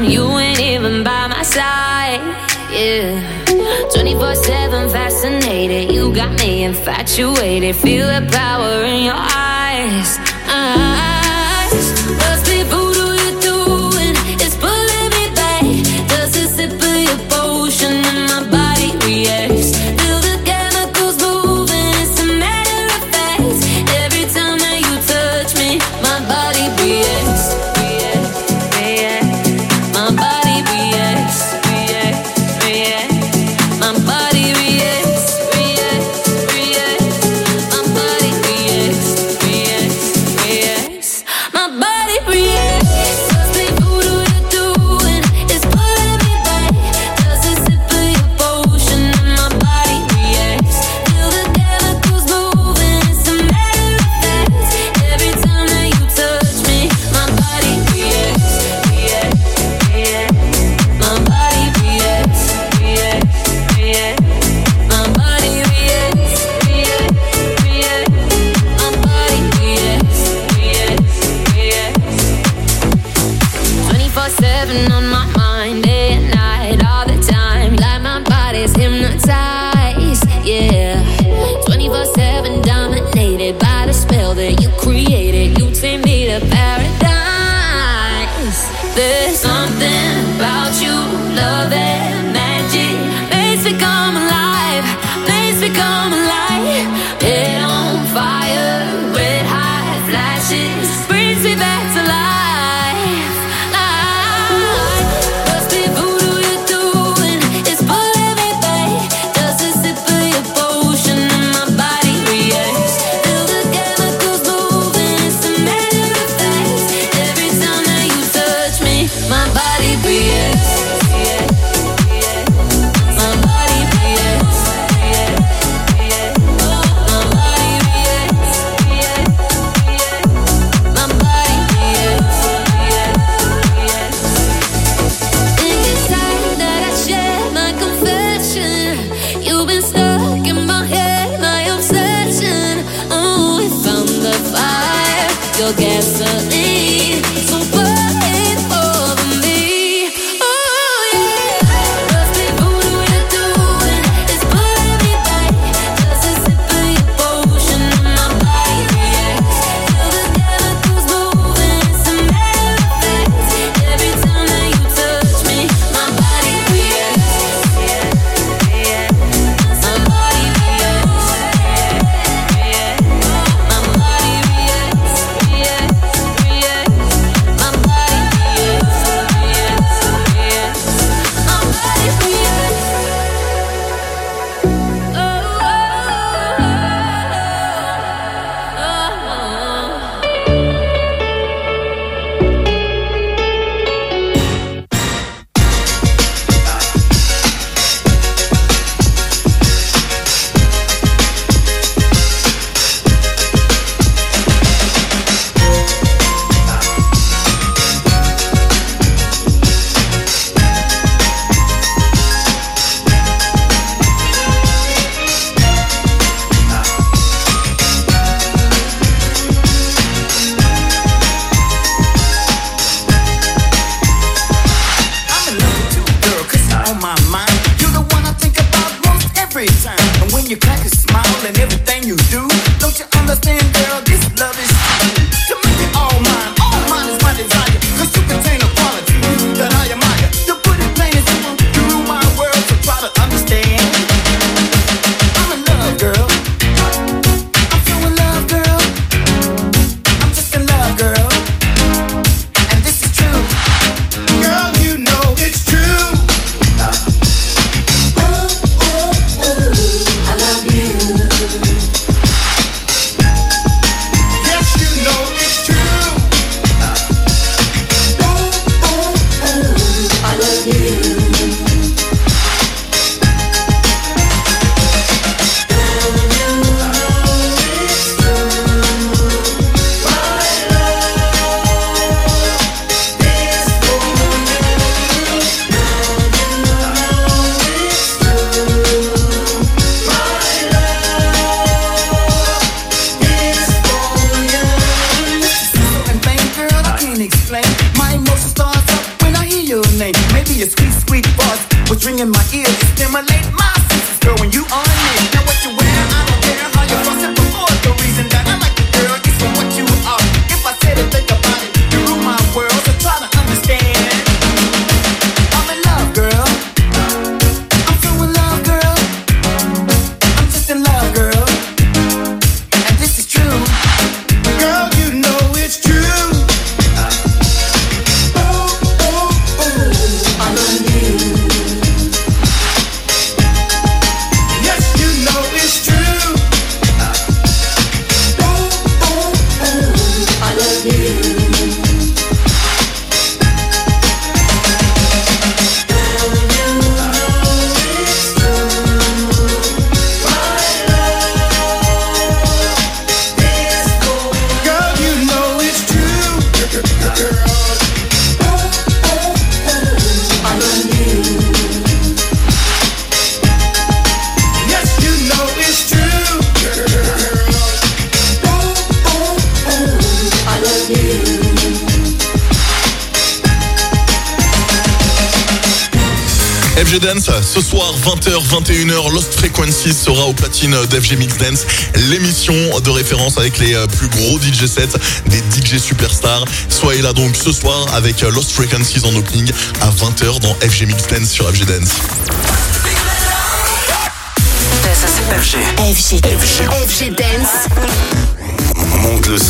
you ain't even by my side. Yeah, 24/7 fascinated. You got me infatuated. Feel the power in your eyes. Must be voodoo you're doing. It's pulling me back. Does a sip of your potion and my body reacts? Feel the chemicals moving. It's a matter of fact. Every time that you touch me, my body reacts. My body reacts. My body reacts. My body reacts. My body reacts. Must be voodoo you're doing. It's pulling me back. Does a sip of your potion and my body reacts? Feel the chemicals moving. It's a matter of fact. Every time that you touch me, my body reacts. My body reacts. My body reacts. My body reacts. 24/7 on my mind, day and night, all the time. Like my body's hypnotized, yeah. 24/7 dominated by the spell that you created. You take me to paradise. There's something about you, love and magic. Makes me come alive, makes me come alive. Head on fire, red hot flashes, brings me back to life. Must be voodoo you're doing. It's pulling me back. Does a sip of your potion and my body reacts? Feel the chemicals moving. It's a matter of fact. Every time that you touch me, my body reacts. My body reacts. My body reacts. My body reacts. Think it's time that I share my confession. You've been stuck in my head, my obsession. Oh, we found the fire, your gasoline. So burn it over me. Oh yeah. Must be voodoo you're doing. It's pulling me back. Does a sip of your potion and my body reacts? Feel the chemicals moving. It's a matter of fact. Every time that you touch me, my body reacts. My body reacts. My body reacts. real name. Maybe a sweet, sweet voice was ringing my ears. It stimulate my senses, girl, when you on it. Now what you wear, I don't care how you cross it before. The reason that I like you, girl, is for what you are. If I said it, think about it. You rule my world, so try to understand. I'm in love, girl. I'm so in love, girl. I'm just in love, girl. And this is true. Girl, you know it's true. FG Dance, ce soir 20h, 21h, Lost Frequencies sera au platine d'FG Mix Dance, l'émission de référence avec les plus gros DJ sets, des DJ superstars. Soyez là donc ce soir avec Lost Frequencies en opening à 20h dans FG Mix Dance sur FG Dance. FG Dance. Monte le son.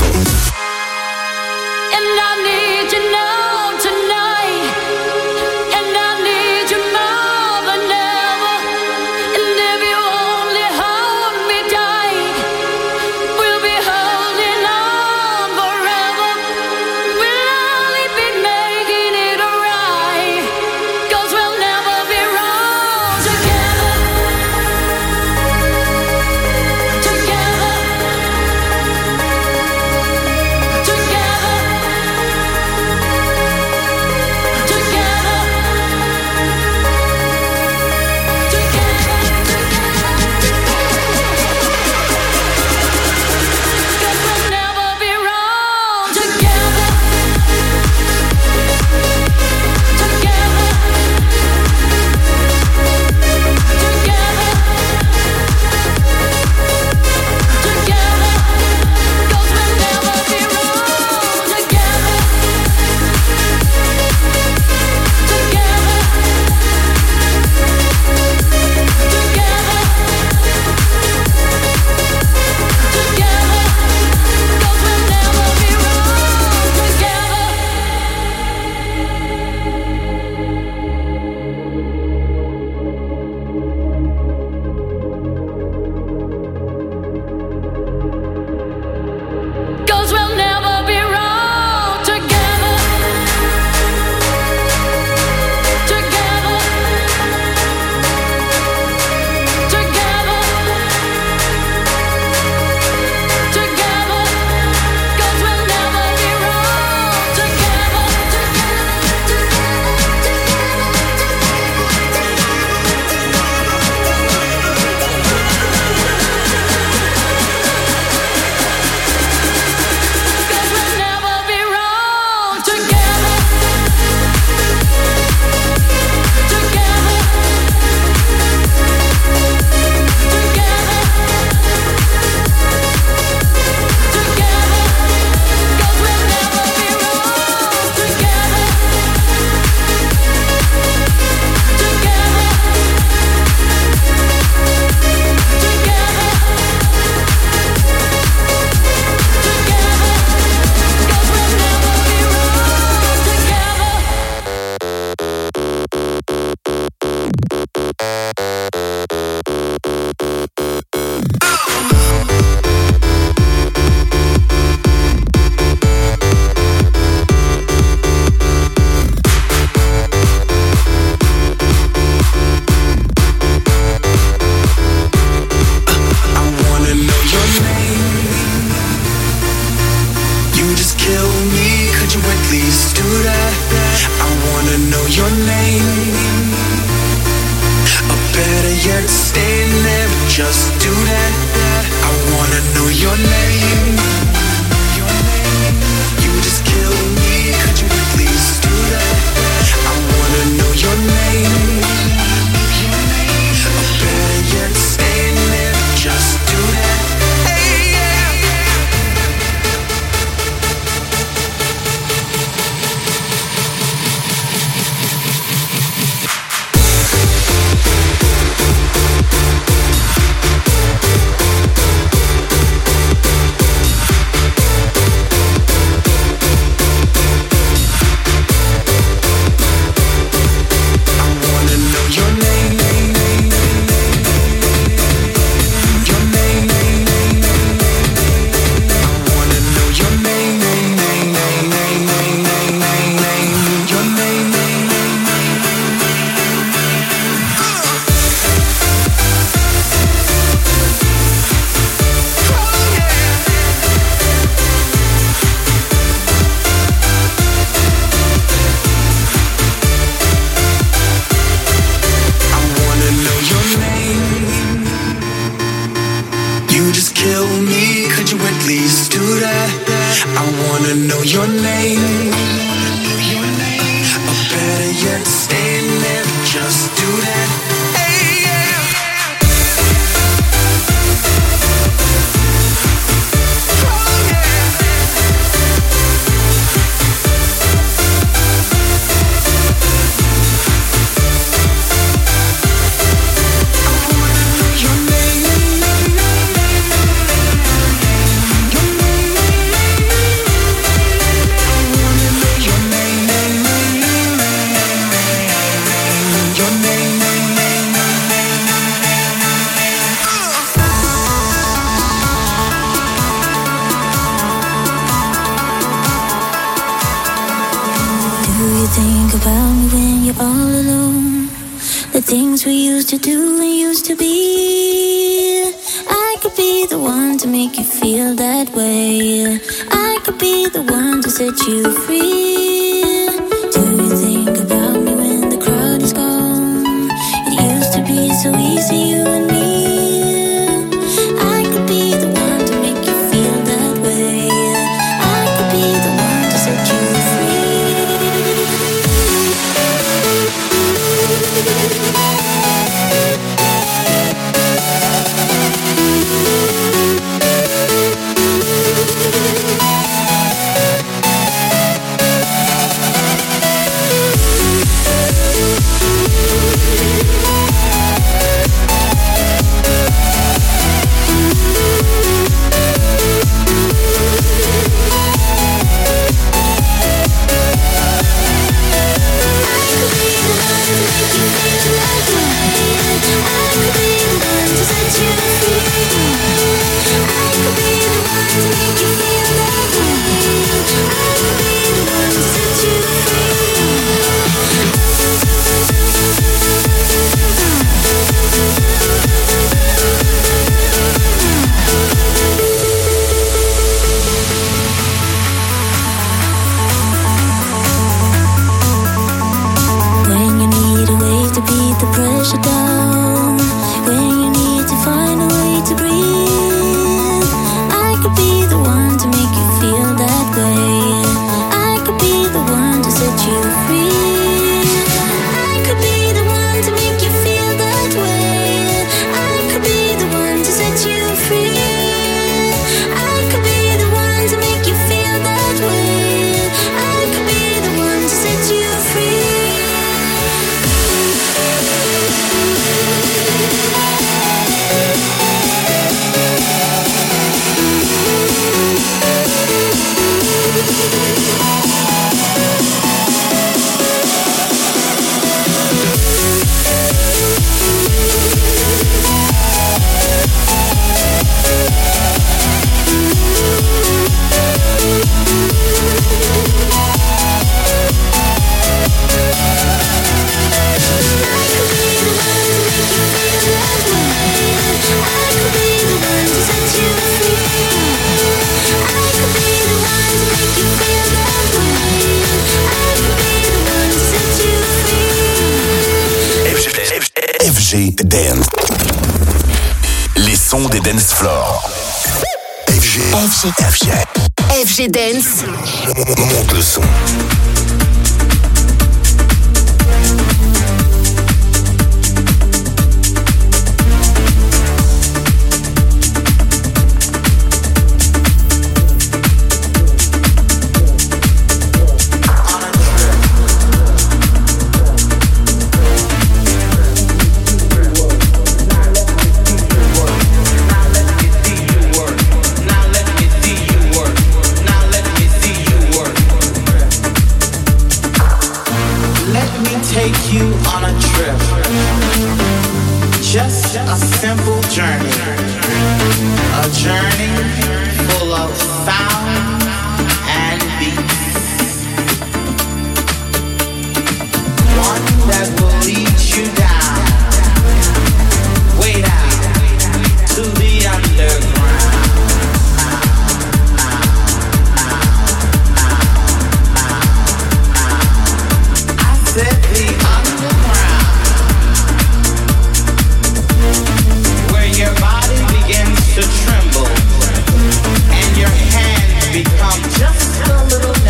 your name. Or better yet, stand there, just do that. Hey, yeah. Oh, yeah. Think about me when you're all alone. The things we used to do and used to be. I could be the one to make you feel that way. I could be the one to set you free. Do you think about me when the crowd is gone? It used to be so easy, you and me. I could be the one to make you feel that way. I could be the one to set you free. FG Dance. Les sons des dance floors. FG Dance. Monte le son. Just a little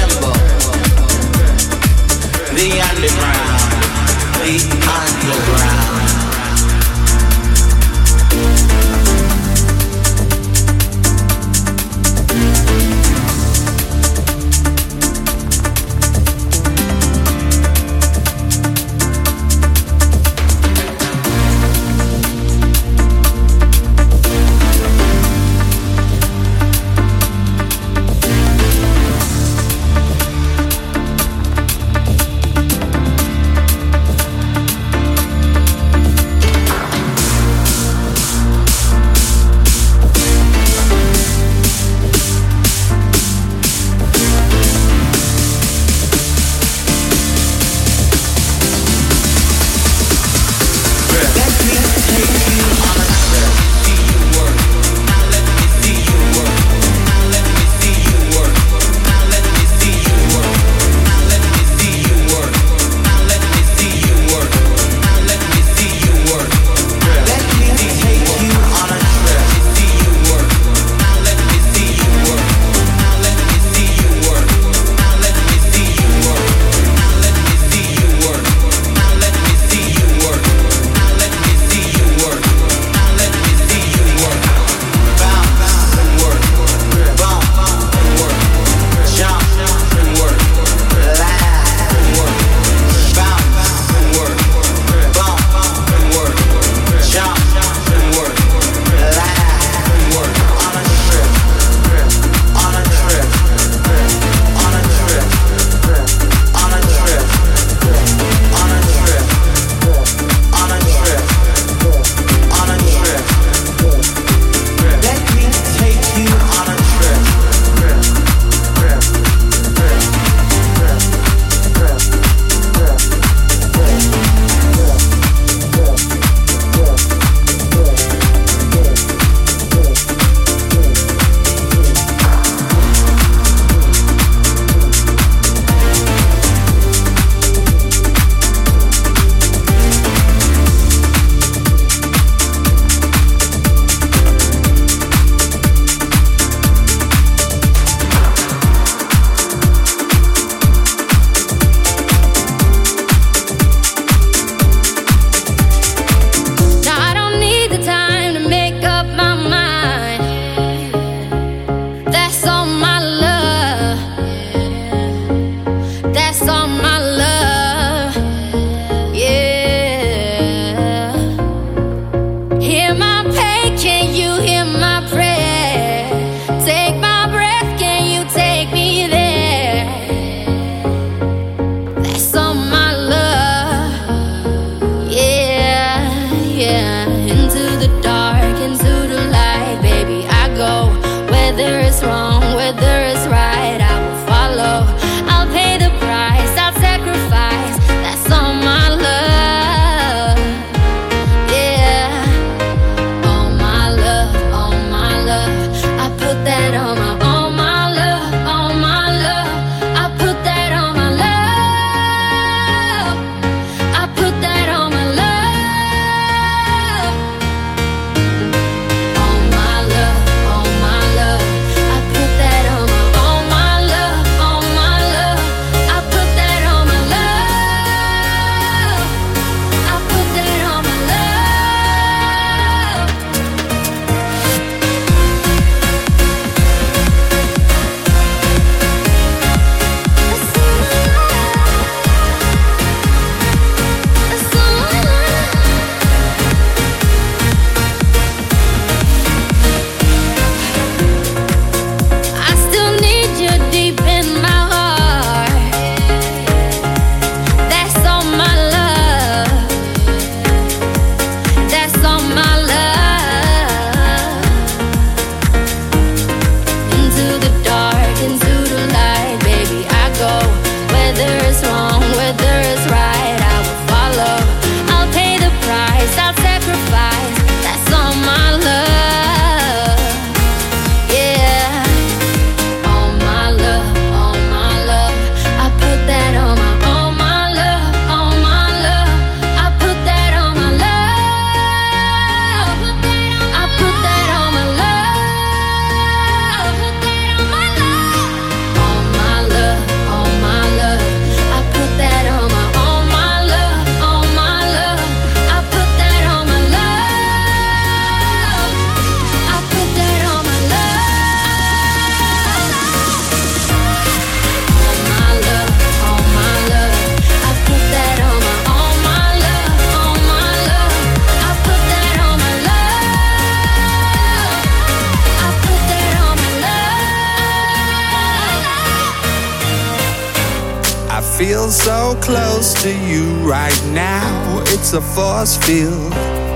feel so close to you right now. It's a force field.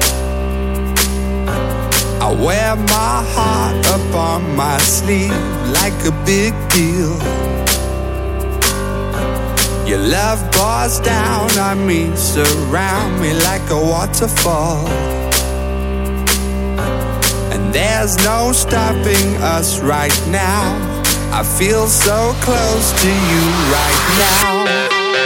I wear my heart up on my sleeve like a big deal. Your love pours down on me, surround me like a waterfall. And there's no stopping us right now. I feel so close to you right now.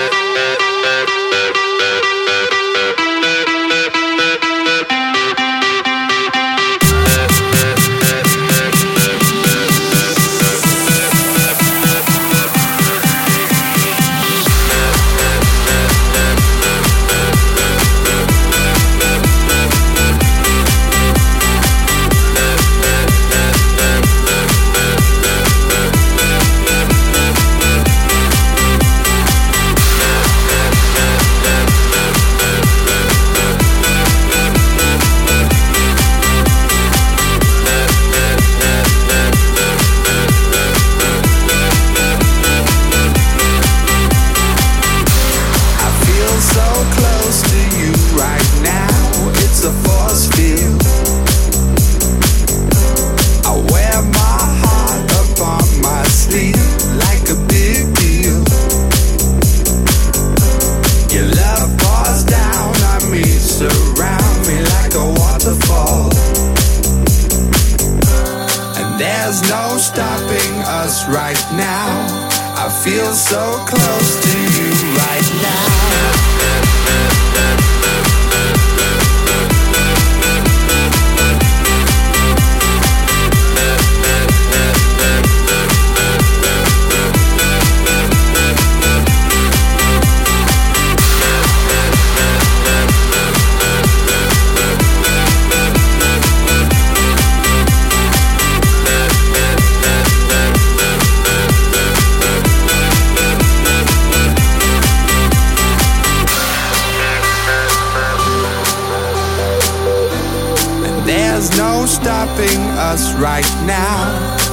Right now,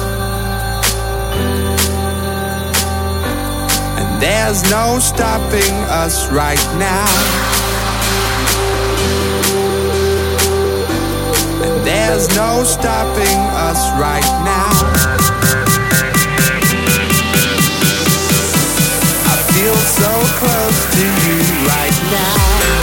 and there's no stopping us right now, and there's no stopping us right now. I feel so close to you right now.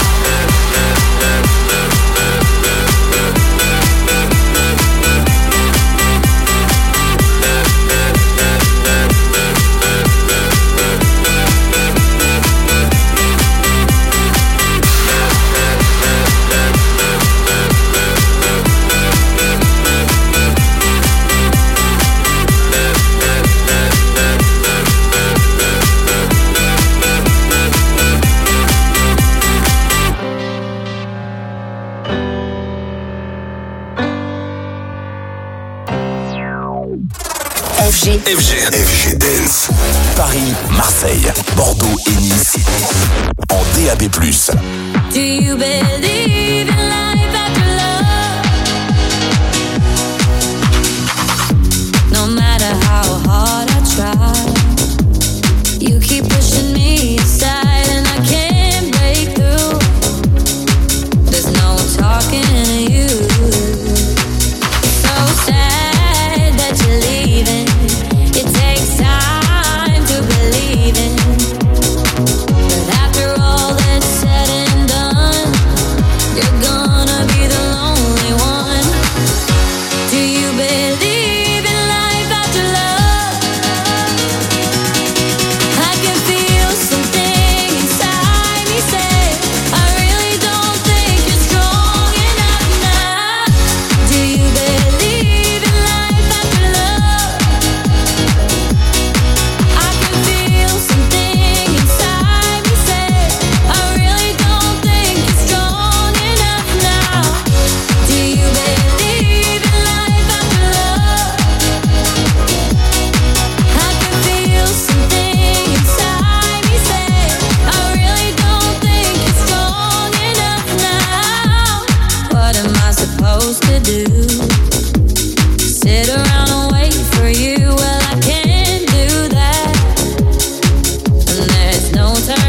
FG Dance. Paris, Marseille, Bordeaux et Nice. En DAB+. Do you believe in life after love? No matter how hard I try, you keep pushing me aside and I can't break through. There's no talking to you. So sad that you're leaving. It takes time to believe in. But after all that's said and done, you're gonna be the lonely one. Do you believe in life after love? I can feel something inside me say, I really don't think you're strong enough now. Do you believe in life after love? I can feel something inside me say, I really don't think you're strong enough now. Do you believe in life after love? I can feel something inside me say, I really don't think you're strong enough now. What am I supposed to do? Sit around and wait for you? Well, I can't do that. And there's no turning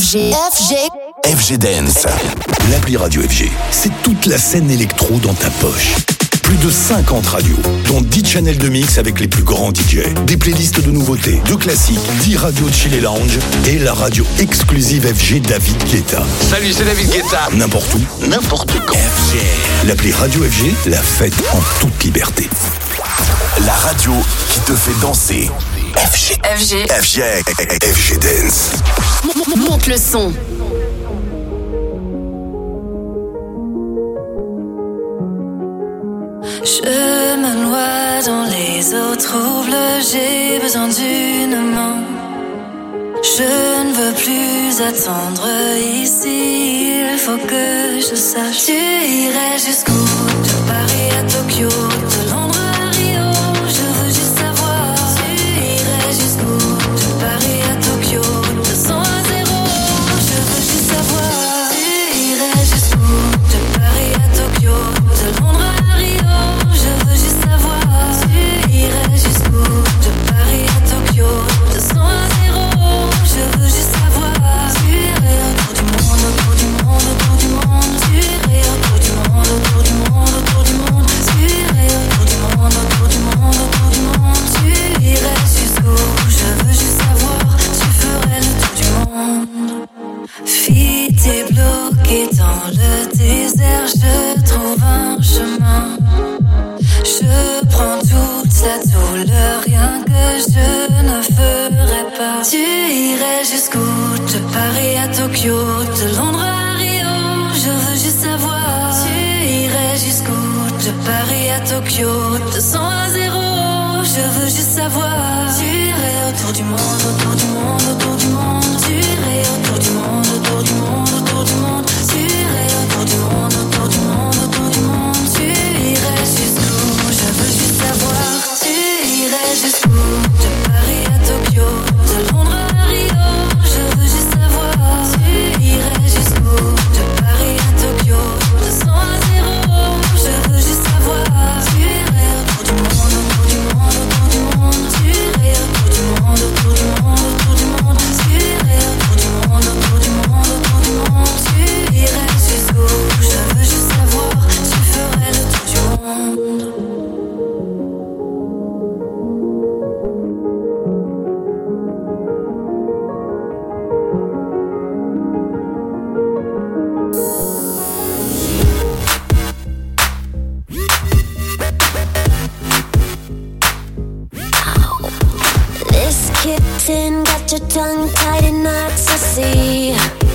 FG Dance. L'appli Radio FG, c'est toute la scène électro dans ta poche. Plus de 50 radios, dont 10 channels de mix avec les plus grands DJ. Des playlists de nouveautés, de classiques, 10 radios de chill et lounge et la radio exclusive FG David Guetta. Salut, c'est David Guetta. N'importe où, n'importe quand. FG. L'appli Radio FG, la fête en toute liberté. La radio qui te fait danser. FG Dance. Monte le son. Je me noie dans les eaux troubles, j'ai besoin d'une main. Je ne veux plus attendre ici, il faut que je sache. Tu irais jusqu'où? De Paris à Tokyo, de Londres à Rio, je veux juste savoir. Tu irais jusqu'où? De Paris à Tokyo, de 100 à 0, je veux juste savoir. Tu irais jusqu'où? De Paris à Tokyo, de Londres à Rio, je veux juste savoir. Tu irais jusqu'où? De Paris à Tokyo, de 100 à 0, je veux juste savoir. Tu irais autour du monde, autour du monde, autour du monde. Tu irais autour du monde, autour du monde, autour du monde. Tu irais autour du monde, autour du monde, autour du monde. Tu irais jusqu'où? Je veux juste savoir. Tu ferais le tour du monde. Fille, t'es bloquée dans le désert, je trouve un chemin. Je prends toute la douleur, rien que je ne ferai pas. Tu irais jusqu'où? De Paris à Tokyo, de Londres à Rio, je veux juste savoir. Tu irais jusqu'où? De Paris à Tokyo, de 100 à 0, je veux juste savoir. Tu irais autour du monde, autour du monde, autour du monde. Tu irais autour du monde, autour du monde, autour du monde. Tu irais autour du monde, autour du monde, autour du monde. Tu irais jusqu'où? Je veux juste savoir. Tu irais jusqu'où? De Paris à Tokyo, de Londres à Rio, je veux juste savoir. Tu irais jusqu'où? De Paris à Tokyo, de 100 à 0, je veux juste savoir. Tu irais autour du monde, autour du monde, autour du monde. Tu irais autour du monde, autour du monde, autour du monde. Tu irais autour du monde, autour du monde, autour du monde. Tu irais jusqu'où? Je veux juste savoir. Tu ferais le tour du monde. This kitten got your tongue tied in knots, I see.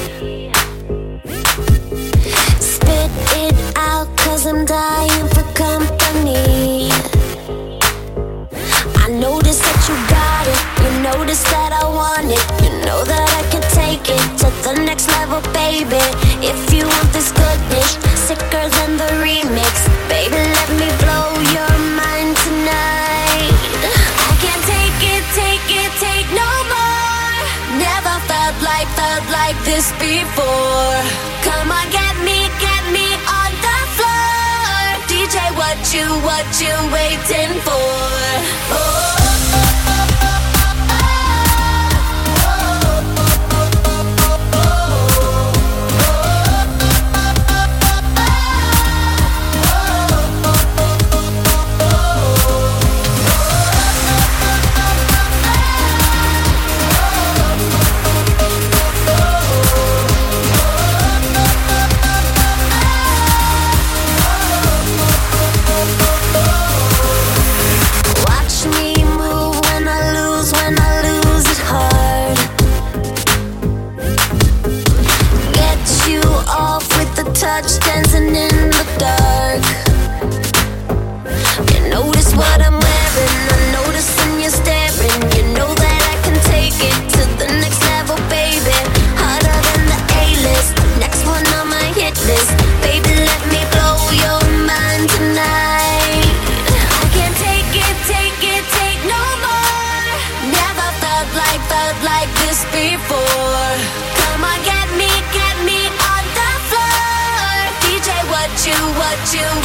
Spit it out, 'cause I'm dying for company. I notice that you got it, you notice that I want it. You know that I can take it to the next level, baby. If you want this goodness, sicker than the remix. Baby, let me blow your mind tonight. I can't take no more. Never felt like this before. Come on, get me on the floor. DJ, what you waiting for? Oh. Touch dancing in the dark. You notice what I'm wearing, I notice when you're staring. You know that I can take it to the next level, baby. Harder than the A-list, next one on my hit list. Baby, let me blow your mind tonight. I can't take no more. Never felt like this before. Come on, get me on the floor. DJ, what you